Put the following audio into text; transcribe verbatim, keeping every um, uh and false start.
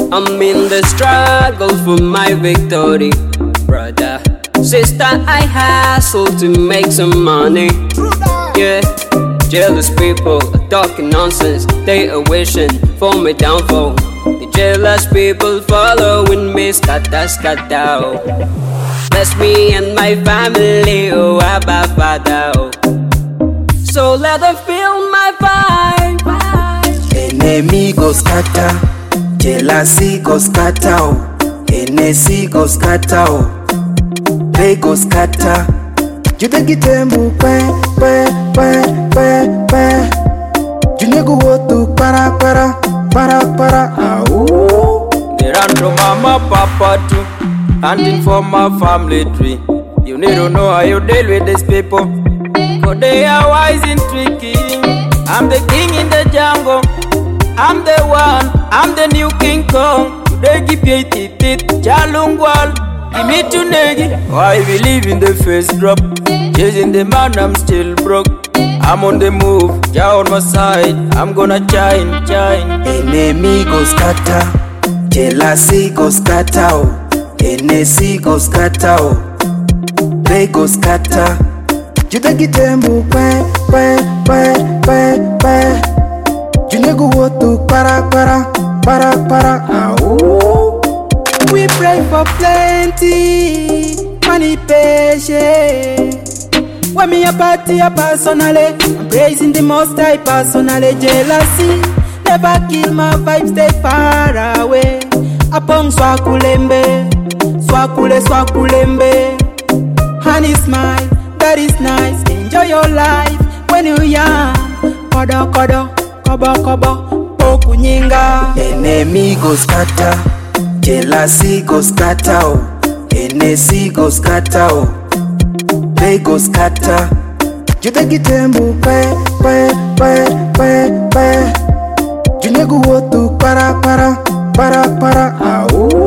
I'm in the struggle for my victory, brother. Sister, I hustle to make some money. Yeah, jealous people are talking nonsense. They are wishing for my downfall. The jealous people following me, scatter, scatter. Bless me and my family, oh Abba Father, oh. So let them feel my vibe. Enemy go scatter, jealousy go scatter, oh. Hennessy go scatter, oh. They go scatter. Jude gitembu pe pe pe pe pe. Junego wotu para para para para. Au. They run to mama, papa too, hunting for my family tree. You need to know how you deal with these people, cause they are wise and tricky. I'm the king in the jungle, I'm the one, I'm the new King Kong. They give you tit tit, Jalungwal, give me to negi. I believe in the first drop, chasing the man, I'm still broke. I'm on the move, Jah on my side, I'm gonna shine, shine. Enemy go scatter, jealousy go scatter, oh. Hennessy go scatter, oh. They go scatter. Jude gitembu pe pe pe pe pe. Junego wotu para para para para. Au. We pray for plenty, money patience. When me a party a personally, I'm praising the most high personally. Jealousy never kill my vibes, stay far away. Upon swakulembe, swakule swakulembe. Honey smile, that is nice. Enjoy your life when you young. Kodo kodo, kobo kobo, okunyinga. Enemy go scatter, jealousy go scatter, oh. Hennessy go scatter, oh. They go scatter. Jude gitembu pe pe pe pe pe. Junego wotu para para para para. Au.